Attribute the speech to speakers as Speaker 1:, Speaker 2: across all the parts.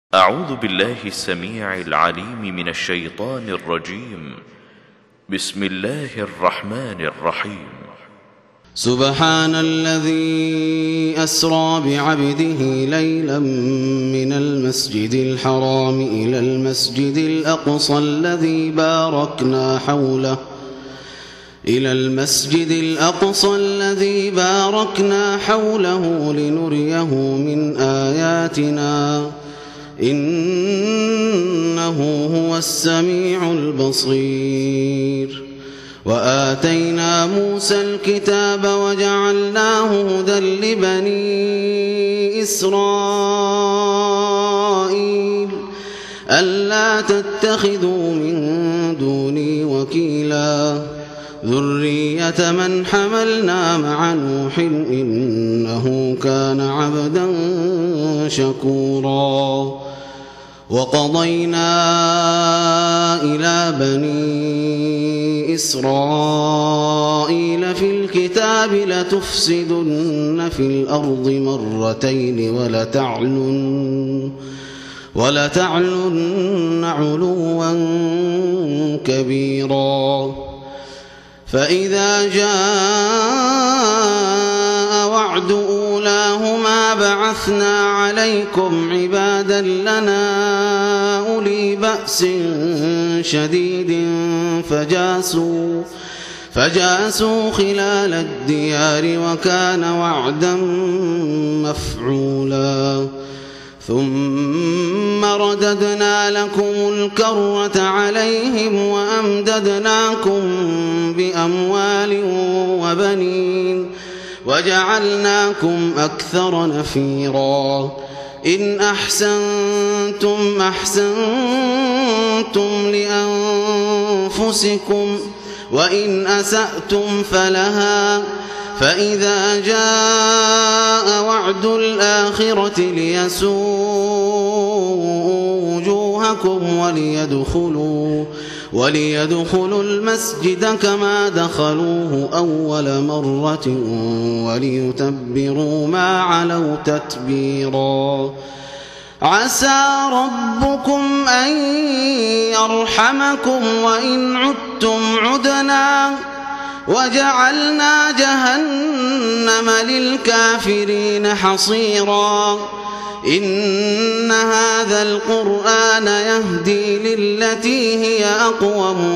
Speaker 1: أعوذ بالله السميع العليم من الشيطان الرجيم. بسم الله الرحمن الرحيم.
Speaker 2: سبحان الذي أسرى بعبده ليلا من المسجد الحرام إلى المسجد الأقصى الذي باركنا حوله لنريه من آياتنا إنه هو السميع البصير. وآتينا موسى الكتاب وجعلناه هدى لبني إسرائيل ألا تتخذوا من دوني وكيلا ذرية من حملنا مع نوح إنه كان عبدا شكورا. وقضينا إلى بني إسرائيل في الكتاب لتفسدن في الأرض مرتين ولتعلن علوا كبيرا. فإذا جاء وعد أولاهما بعثنا عليكم عبادا لنا أولي بأس شديد فجاسوا خلال الديار وكان وعدا مفعولا. ثم رددنا لكم الكرة عليهم وأمددناكم بأموال وبنين وجعلناكم أكثر نفيرا. إن أحسنتم أحسنتم لأنفسكم وإن أسأتم فلها. فإذا جاء وعد الآخرة ليسوءوا وجوهكم وليدخلوا المسجد كما دخلوه أول مرة وليتبروا ما علوا تتبيرا. عسى ربكم أن يرحمكم وإن عدتم عدنا وجعلنا جهنم للكافرين حصيرا. إن هذا القرآن يهدي للتي هي أقوم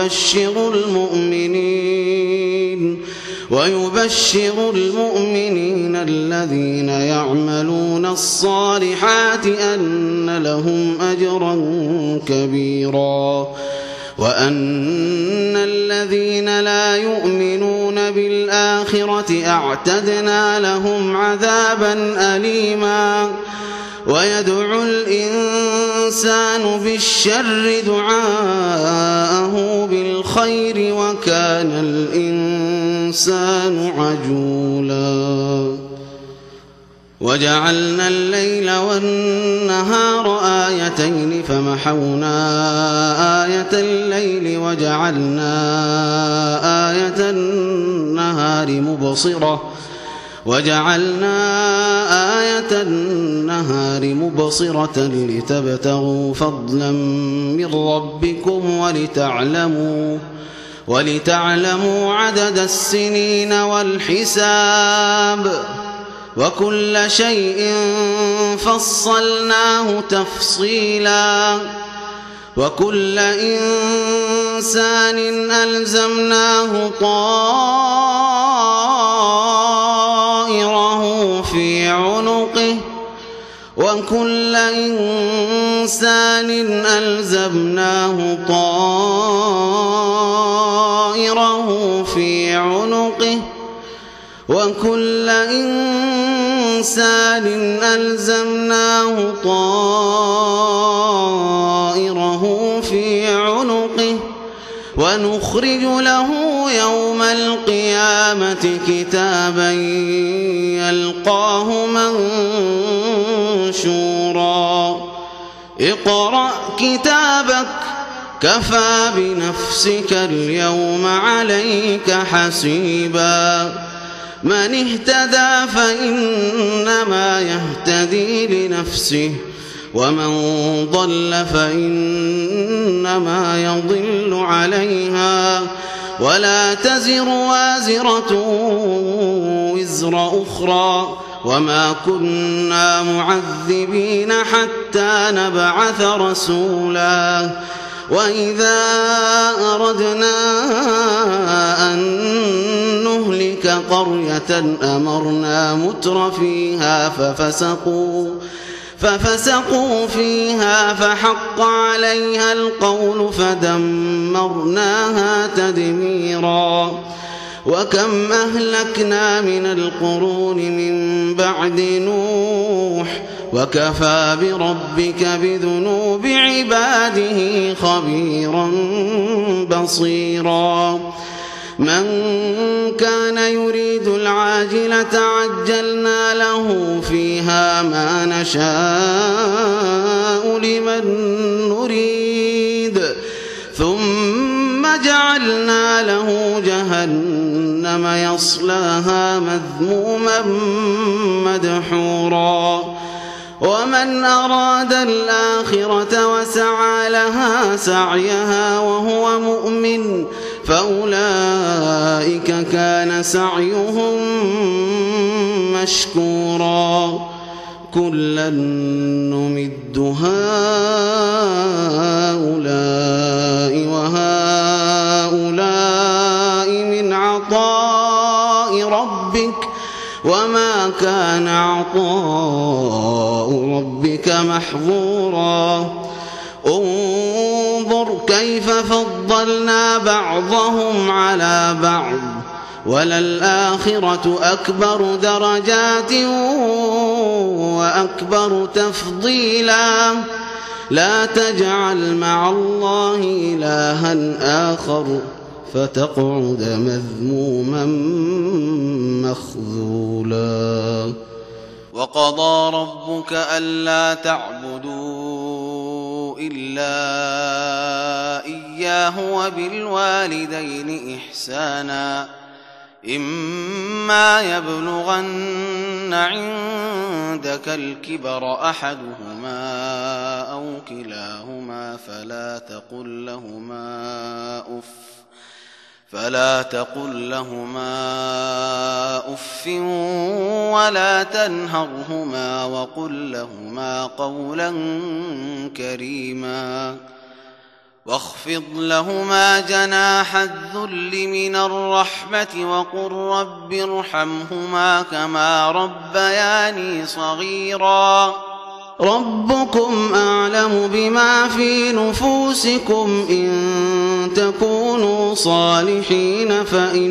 Speaker 2: ويبشر المؤمنين الذين يعملون الصالحات أن لهم أجرا كبيرا. وأن الذين لا يؤمنون بالآخرة أعتدنا لهم عذابا أليما. ويدعو الإنسان بالشر دعاءه بالخير وكان الإنسان عجولا. وجعلنا الليل والنهار آيتين فمحونا آية الليل وجعلنا آية النهار مبصرة لتبتغوا فضلا من ربكم ولتعلموا عدد السنين والحساب وكل شيء فصلناه تفصيلا. وكل إنسان ألزمناه طائره في عنقه وكل إنسان ألزمناه طائره في عنقه ونخرج له يوم القيامة كتابا يلقاه منشورا. اقرأ كتابك كفى بنفسك اليوم عليك حسيبا. من اهتدى فإنما يهتدي لنفسه ومن ضل فإنما يضل عليها ولا تزر وازرة وزر أخرى وما كنا معذبين حتى نبعث رسولا وإذا أردنا أن نهلك قرية أمرنا متر فيها ففسقوا فيها فحق عليها القول فدمرناها تدميرا وكم أهلكنا من القرون من بعد نوح وكفى بربك بذنوب عباده خبيرا بصيرا من كان يريد العاجلة عجلنا له فيها ما نشاء لمن نريد ثم جعلنا له جهنم يصلاها مذموما مدحورا ومن أراد الآخرة وسعى لها سعيها وهو مؤمن فأولئك كان سعيهم مشكورا كلا نمد هؤلاء وهؤلاء من عطاء ربك وما كان عطاء ربك محظورا انظر كيف فضلنا بعضهم على بعض وللآخرة أكبر درجات وأكبر تفضيلا لا تجعل مع الله إلها آخر فتقعد مذموما مخذولا
Speaker 3: وقضى ربك ألا تعبدوا إلا إياه وبالوالدين إحسانا إما يبلغن عندك الكبر أحدهما أو كلاهما فلا تقل لهما أف ولا تنهرهما وقل لهما قولا كريما واخفض لهما جناح الذل من الرحمة وقل رب ارحمهما كما ربياني صغيرا
Speaker 2: ربكم أعلم بما في نفوسكم إن تكونوا صالحين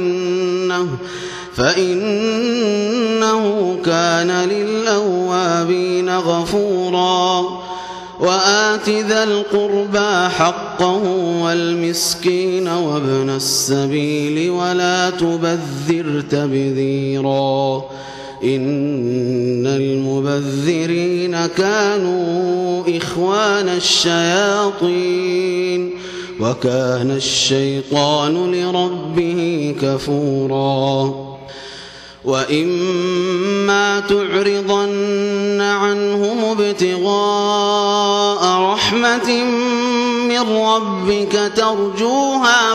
Speaker 2: فإنه كان للأوابين غفورا وآت ذا القربى حقه والمسكين وابن السبيل ولا تبذر تبذيرا إن المبذرين كانوا إخوان الشياطين وكان الشيطان لربه كفورا وإما تعرضن عنهم ابتغاء رحمة من ربك ترجوها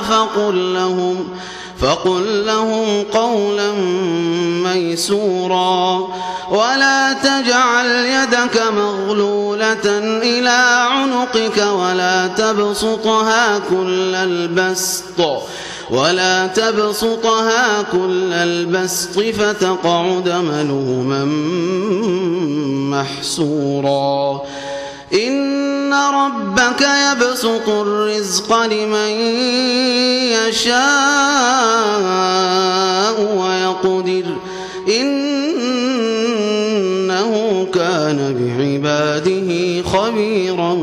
Speaker 2: فقل لهم قولا ميسورا ولا تجعل يدك مغلولة إلى عنقك ولا تبسطها كل البسط فتقعد ملوما محسورا إن ربك يبسط الرزق لمن يشاء ويقدر إنه كان بعباده خبيرا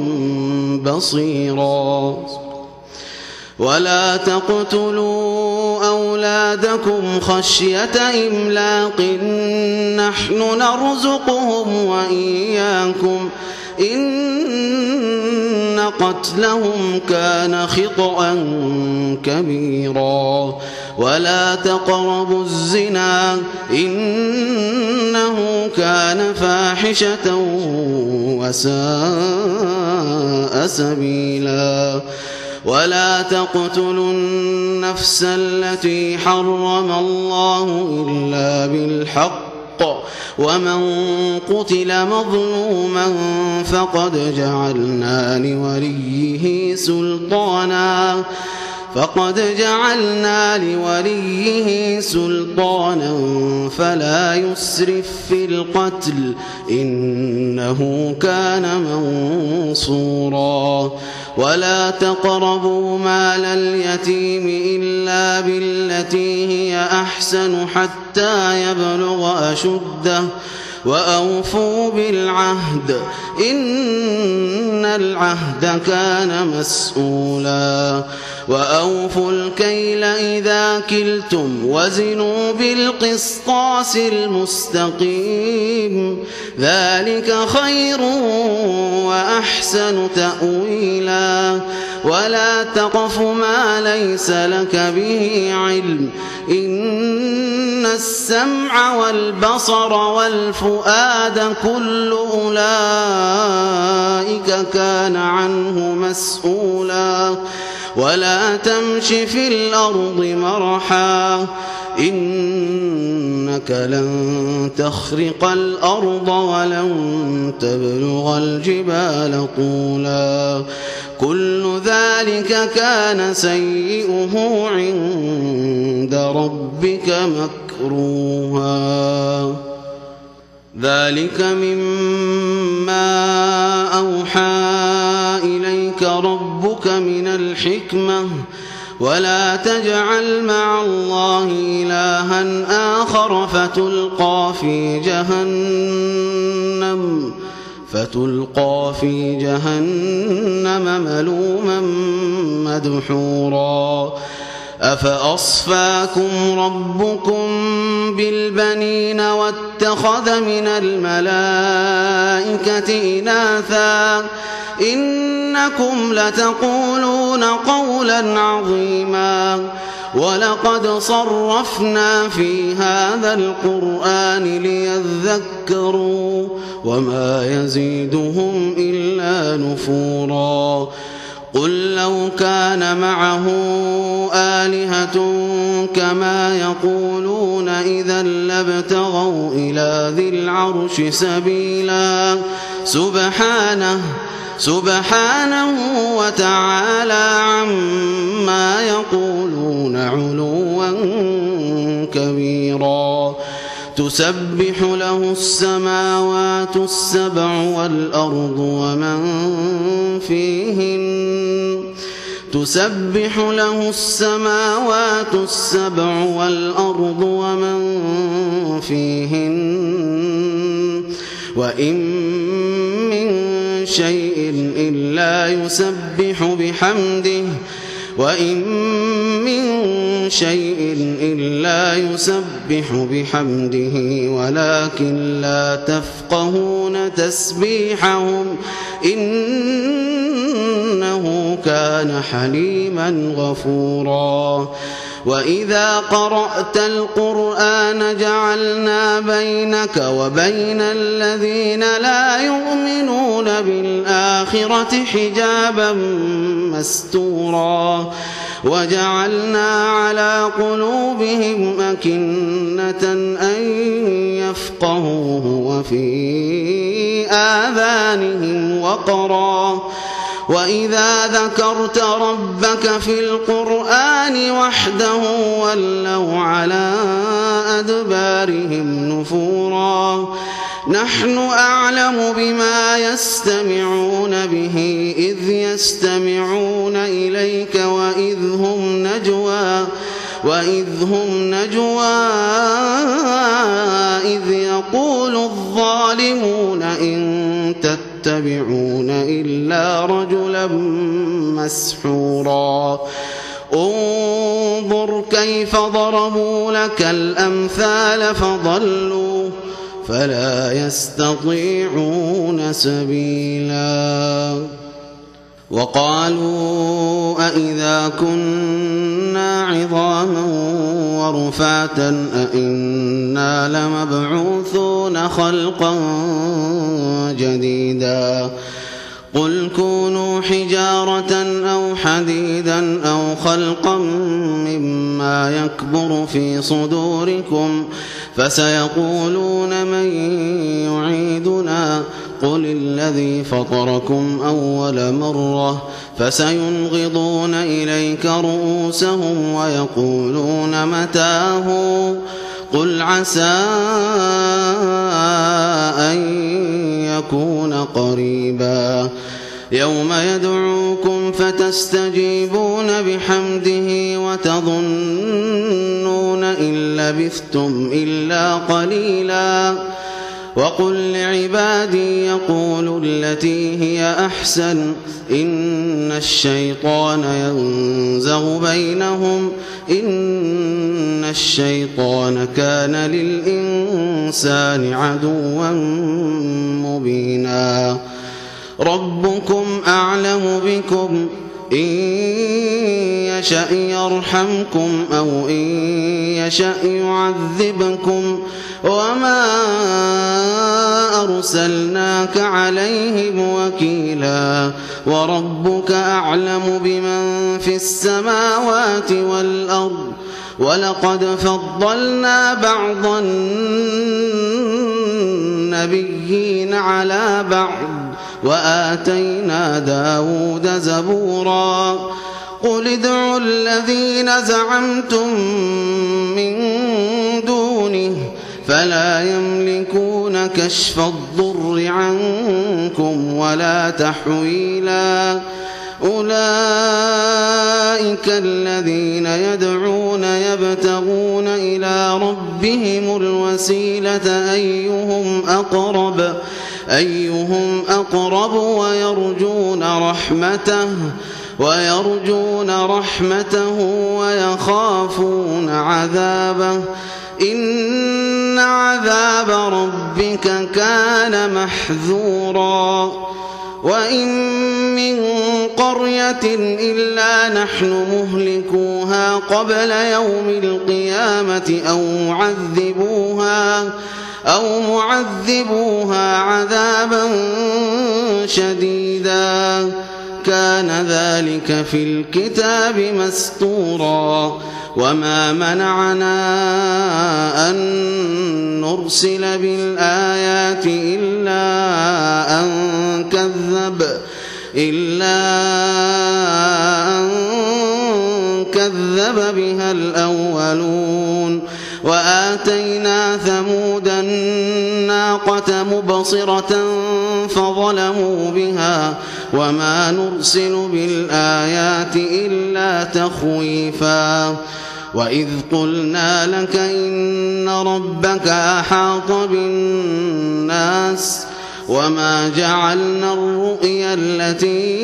Speaker 2: بصيرا ولا تقتلوا أولادكم خشية إملاق نحن نرزقهم وإياكم إن قتلهم كان خطأ كبيرا ولا تقربوا الزنا إنه كان فاحشة وساء سبيلا ولا تقتلوا النفس التي حرم الله إلا بالحق ومن قتل مظلوما فقد جعلنا لوليه سلطانا فلا يسرف في القتل إنه كان منصورا ولا تقربوا مال اليتيم إلا بالتي هي أحسن حتى يبلغ أشده وأوفوا بالعهد إن العهد كان مسؤولا وأوفوا الكيل إذا كلتم وزنوا بالقسطاس المستقيم ذلك خير وأحسن تأويلا ولا تقف ما ليس لك به علم إن السمع والبصر والفؤاد كل أولئك كان عنه مسؤولا ولا تمش في الأرض مرحا إنك لن تخرق الأرض ولن تبلغ الجبال طولا كل ذلك كان سيئه عند ربك مكروها ذلك مما أوحى إليك ربك من الحكمة ولا تجعل مع الله إلها آخر فتلقى في جهنم ملوما مدحورا أفأصفاكم ربكم بالبنين واتخذ من الملائكة إناثا إنكم لتقولون قولا عظيما ولقد صرفنا في هذا القرآن ليذكروا وما يزيدهم إلا نفورا قل لو كان معه آلهة كما يقولون إذا لابتغوا إلى ذي العرش سبيلا سبحانه وتعالى عما يقولون علوا كبيرا تسبح له السماوات السبع والأرض ومن فيهن وإن من شيء إلا يسبح بحمده ولكن لا تفقهون تسبيحهم إنه كان حليما غفورا وإذا قرأت القرآن جعلنا بينك وبين الذين لا يؤمنون بالآخرة حجابا مستورا وجعلنا على قلوبهم أكنة أن يفقهوه وفي آذانهم وقرا وإذا ذكرت ربك في القرآن وحده ولوا على أدبارهم نفورا نحن أعلم بما يستمعون به إذ يستمعون إليك وإذ هم نجوى إذ يقول الظالمون إن تتبعون إلا رجلا مسحورا انظر كيف ضربوا لك الأمثال فضلوا فلا يستطيعون سبيلا وقالوا أإذا كنا عظاما ورفاتا أإنا لمبعوثون خلقا جديدا قل كونوا حجارة أو حديدا أو خلقا مما يكبر في صدوركم فسيقولون من يعيدنا قل الذي فطركم أول مرة فسينغضون إليك رؤوسهم ويقولون متاه قل عسى أن يكون قريبا يوم يدعوكم فتستجيبون بحمده وتظنون إن لبثتم إلا قليلا وقل لعبادي يقولوا التي هي أحسن إن الشيطان ينزغ بينهم إن الشيطان كان للإنسان عدوا مبينا ربكم أعلم بكم إن يشأ يرحمكم أو إن يشأ يعذبكم وما أرسلناك عليهم وكيلا وربك أعلم بمن في السماوات والأرض ولقد فضلنا بعض النبيين على بعض وآتينا داود زبورا قل ادعوا الذين زعمتم من دونه فلا يملكون كشف الضر عنكم ولا تحويلا أولئك الذين يدعون يبتغون إلى ربهم الوسيلة أيهم أقرب ويرجون رحمته ويخافون عذابه إن عذاب ربك كان محذورا وإن من قرية إلا نحن مهلكوها قبل يوم القيامة أو معذبوها عذابا شديدا كان ذلك في الكتاب مسطورا وما منعنا أن نرسل بالآيات إلا أن كذب بها الأولون وآتينا ثمود الناقة مبصرة فظلموا بها وما نرسل بالآيات إلا تخويفا وإذ قلنا لك إن ربك أحاط بالناس وما جعلنا الرؤيا التي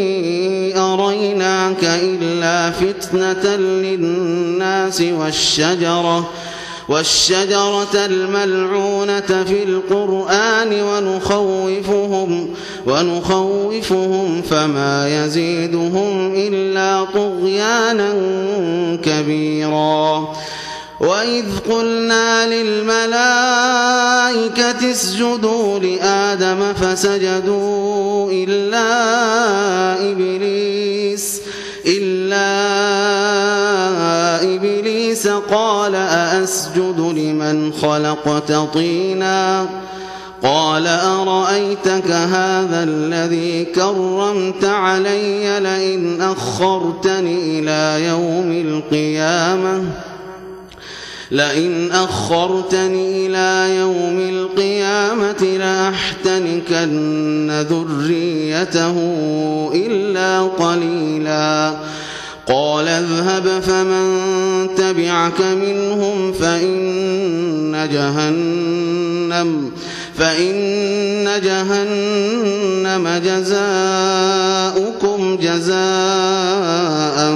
Speaker 2: أريناك إلا فتنة للناس والشجرة الملعونة في القرآن ونخوفهم فما يزيدهم إلا طغيانا كبيرا وإذ قلنا للملائكة اسجدوا لآدم فسجدوا إلا إبليس قال أأسجد لمن خلقت طينا قال أرأيتك هذا الذي كرمت علي لئن أخرتني إلى يوم القيامة لأحتنكن ذريته إلا قليلا قال اذهب فمن تبعك منهم فإن جهنم جزاؤكم جزاء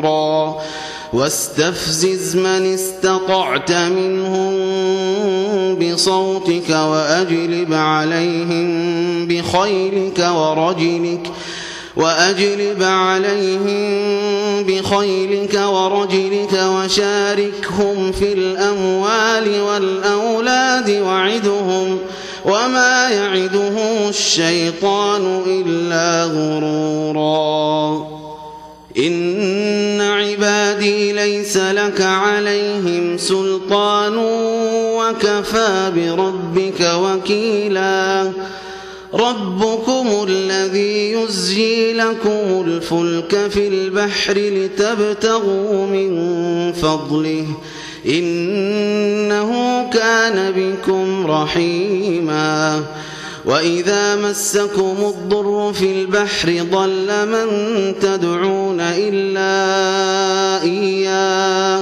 Speaker 2: موفورا واستفزز من استطعت منهم بصوتك وأجلب عليهم بخيلك ورجلك وشاركهم في الأموال والأولاد وعدهم وما يعدهم الشيطان إلا غرورا إن عبادي ليس لك عليهم سلطان وكفى بربك وكيلا ربكم الذي يزجي لكم الفلك في البحر لتبتغوا من فضله إنه كان بكم رحيما وإذا مسكم الضر في البحر ضل من تدعون إلا إياه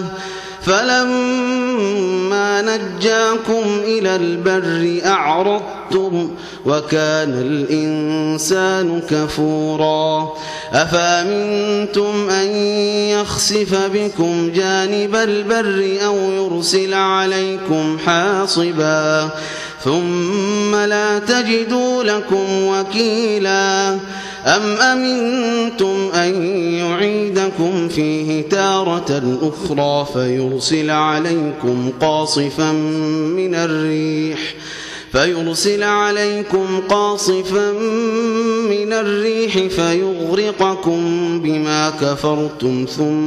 Speaker 2: فلما نجاكم إلى البر أعرضتم وكان الإنسان كفورا أفأمنتم أن يخسف بكم جانب البر أو يرسل عليكم حاصبا ثم لا تجدوا لكم وكيلا أم أمنتم أن يعيدكم فيه تارة أخرى فيرسل عليكم قاصفا من الريح فيغرقكم بما كفرتم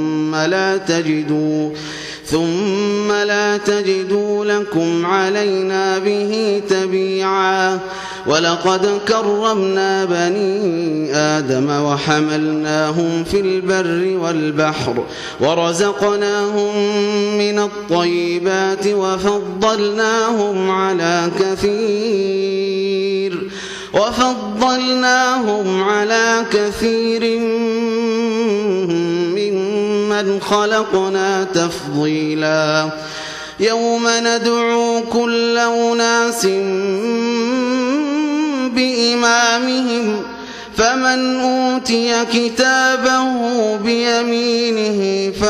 Speaker 2: ثم لا تجدوا لكم علينا به تبيعا ولقد كرمنا بني آدم وحملناهم في البر والبحر ورزقناهم من الطيبات وفضلناهم على كثير ممن خلقنا تفضيلا يوم ندعو كل أناس بإمامهم فمن أوتي كتابه بيمينه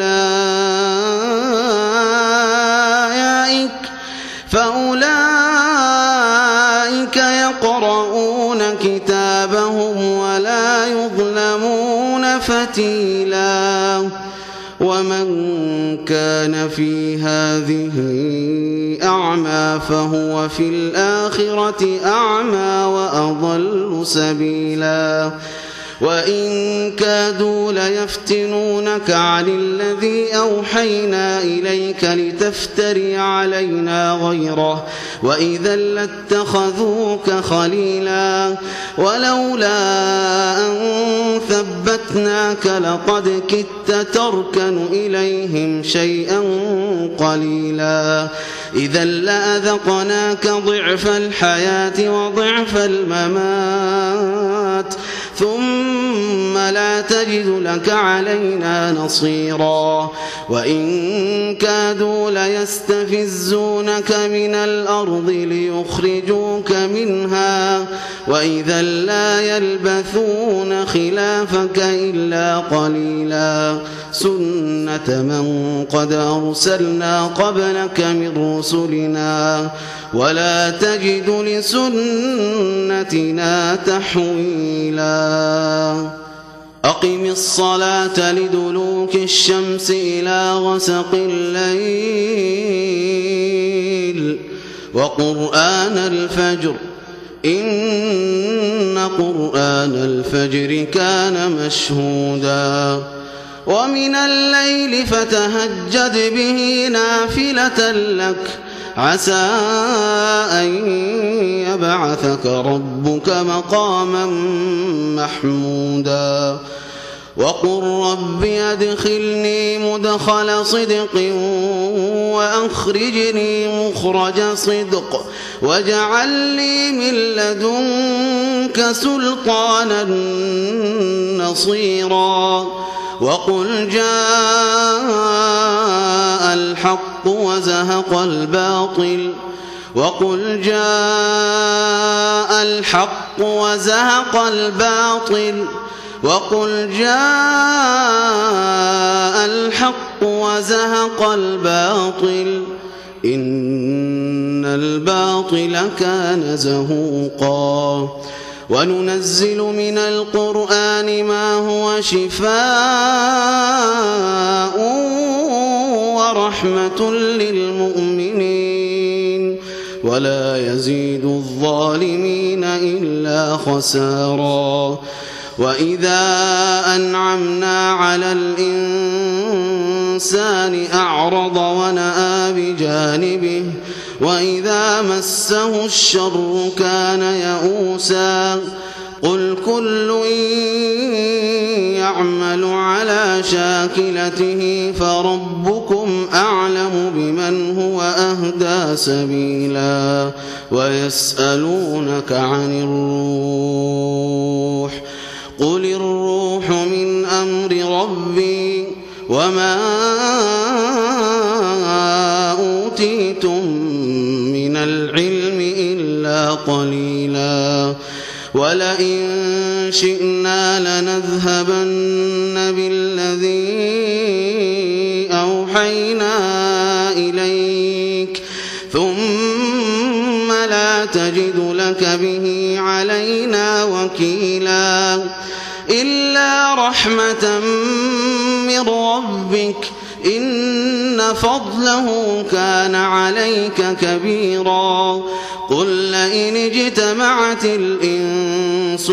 Speaker 2: فأولئك يقرؤون كتابهم ولا يظلمون فتيلا ومن كان في هذه أعمى فهو في الآخرة أعمى وأضل سبيلا وإن كادوا ليفتنونك عن الذي أوحينا إليك لتفتري علينا غيره وإذا لاتخذوك خليلا ولولا أن ثبتناك لقد كدت تركن إليهم شيئا قليلا إذا لأذقناك ضعف الحياة وضعف الممات ثم لا تجد لك علينا نصيرا وإن كادوا ليستفزونك من الأرض ليخرجوك منها وإذا لا يلبثون خلافك إلا قليلا سنة من قد أرسلنا قبلك من رسلنا ولا تجد لسنتنا تحويلا أقم الصلاة لدلوك الشمس إلى غسق الليل وقرآن الفجر إن قرآن الفجر كان مشهودا ومن الليل فتهجد به نافلة لك عسى أن يبعثك ربك مقاما محمودا وقل رب أدخلني مدخل صدق وأخرجني مخرج صدق واجعل لي من لدنك سلطانا نصيرا وقل جاء الحق وزهق الباطل إن الباطل كان زهوقا وننزل من القرآن ما هو شفاء ورحمة للمؤمنين ولا يزيد الظالمين إلا خسارا وإذا أنعمنا على الإنسان أعرض ونأى بجانبه وإذا مسه الشر كان يئوسا قل كل يعمل على شاكلته فربكم أعلم بمن هو أهدى سبيلا ويسألونك عن الروح قل الروح من أمر ربي وما أوتيتم من العلم إلا قليلا ولئن شئنا لنذهبن بالذي أوحينا إليك ثم لا تجد لك به علينا وكيلا إلا رحمة من ربك إن فضله كان عليك كبيرا قل لئن اجتمعت الإنس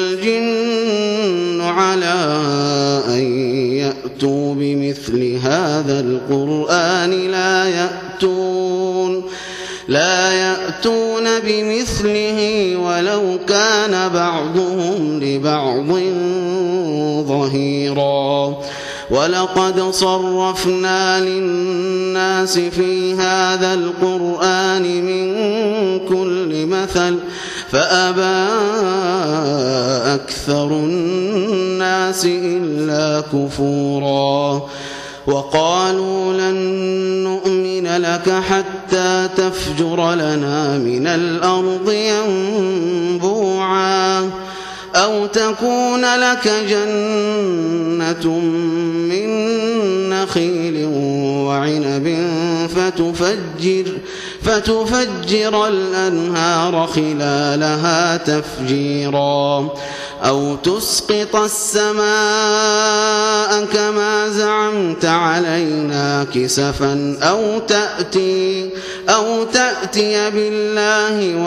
Speaker 2: والجن على أن يأتوا بمثل هذا القرآن لا يأتون بمثله ولو كان بعضهم لبعض ظهيرا ولقد صرفنا للناس في هذا القرآن من كل مثل فأبى أكثر الناس إلا كفورا وقالوا لن نؤمن لك حتى تفجر لنا من الأرض ينبوعا أو تكون لك جنة من نخيل وعنب فتفجر الأنهار خلالها تفجيرا أو تسقط السماء كما زعمت علينا كسفا أو تأتي بالله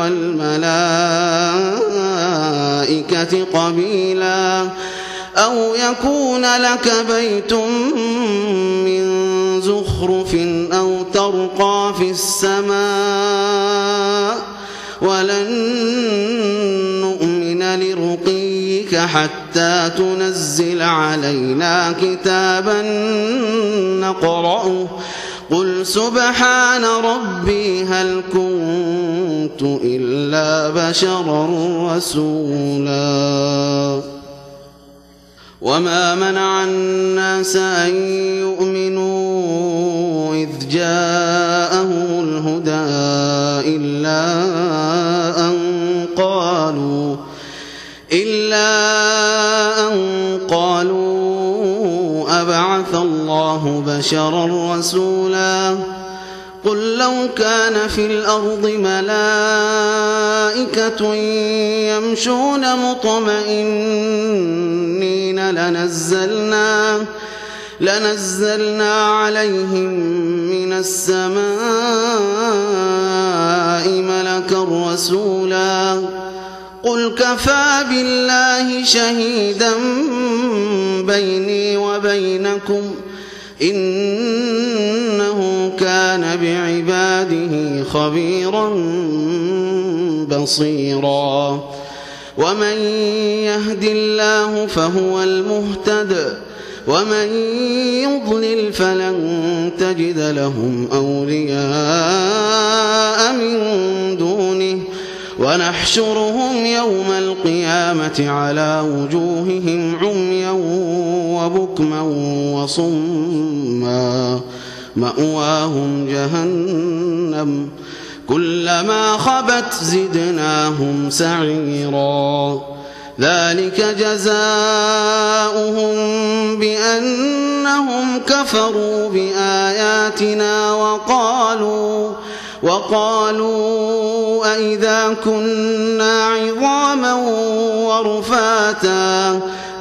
Speaker 2: والملائكة قبيلا أو يكون لك بيت من زخرف أو ترقى في السماء ولن نؤمن لرقيك حتى تنزل علينا كتابا نقرأه قل سبحان ربي هل كنت إلا بشرا رسولا وما منع الناس أن يؤمنوا إذ جاءهم الهدى إلا أن قالوا أبعث الله بشرا رسولا قل لو كان في الأرض ملائكة يمشون مطمئنين لنزلنا عليهم من السماء ملكا رسولا قل كفى بالله شهيدا بيني وبينكم إنه كان بعباده خبيرا بصيرا ومن يهد الله فهو المهتد ومن يضلل فلن تجد لهم أولياء من دونه ونحشرهم يوم القيامة على وجوههم عميا وبكما وصما مأواهم جهنم كلما خبت زدناهم سعيرا ذلك جزاؤهم بأنهم كفروا بآياتنا وقالوا أئذا كنا عظاما ورفاتا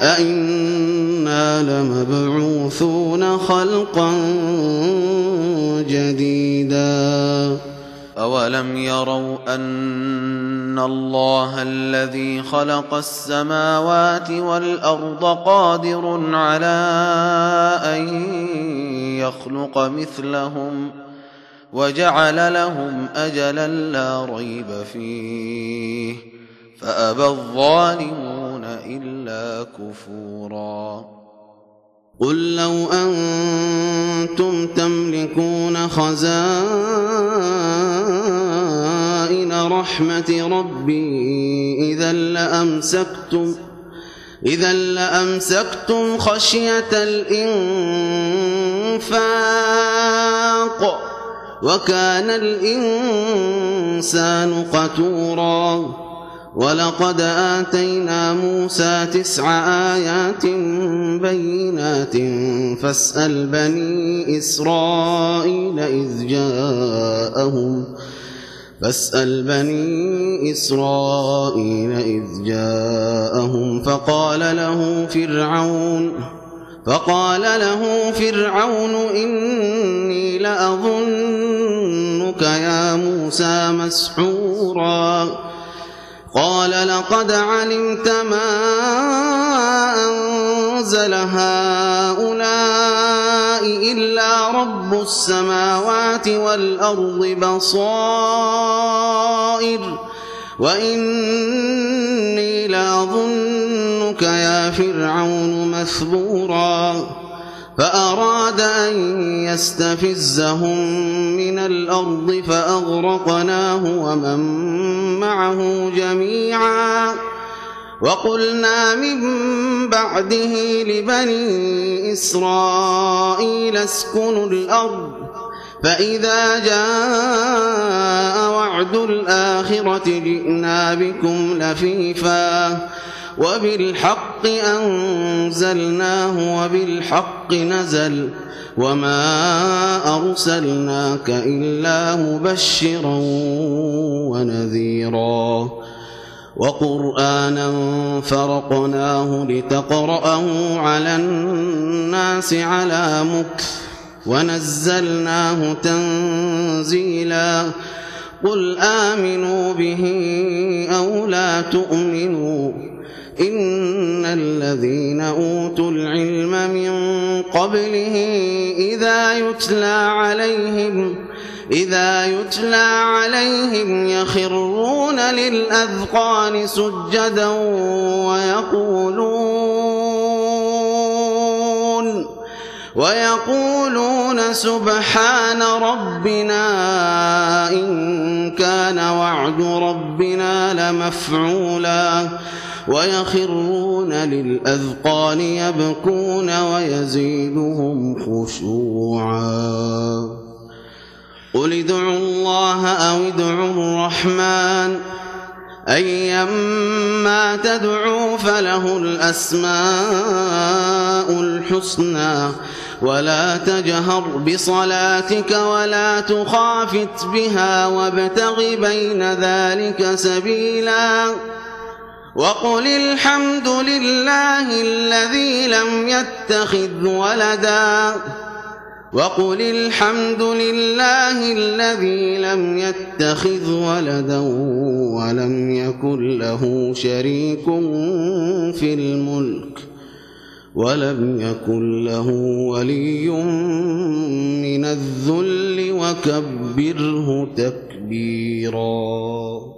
Speaker 2: أئنا لمبعوثون خلقا جديدا
Speaker 3: أولم يروا أن الله الذي خلق السماوات والأرض قادر على أن يخلق مثلهم وجعل لهم أجلا لا ريب فيه فأبى الظالمون إلا كفورا
Speaker 2: قل لو أنتم تملكون خزائن رحمة ربي إذا لأمسكتم خشية الإنفاق وكان الإنسان قتورا ولقد آتينا موسى 9 آيات بينات فاسأل بني إسرائيل إذ جاءهم فقال له فرعون إني لأظنك يا موسى مسحورا قال لقد علمت ما أنزل هؤلاء إلا رب السماوات والأرض بصائر وإني لأظنك يا فرعون مثبورا فأراد أن يستفزهم من الأرض فأغرقناه ومن معه جميعا وقلنا من بعده لبني إسرائيل اسكنوا الأرض فإذا جاء وعد الآخرة جئنا بكم لفيفا وبالحق أنزلناه وبالحق نزل وما أرسلناك إلا مبشرا ونذيرا وقرآنا فرقناه لتقرأه على الناس على مكث ونزلناه تنزيلا قل آمنوا به أو لا تؤمنوا إن الذين أوتوا العلم من قبله إذا يتلى عليهم يخرون للأذقان سجدا ويقولون سبحان ربنا إن كان وعد ربنا لمفعولا ويخرون للأذقان يبكون ويزيدهم خشوعا قل ادعوا الله أو ادعوا الرحمن أيما تدعوا فله الأسماء الحسنى ولا تجهر بصلاتك ولا تخافت بها وابتغ بين ذلك سبيلا وقل الحمد لله الذي لم يتخذ ولدا ولم يكن له شريك في الملك ولم يكن له ولي من الذل وكبره تكبيرا.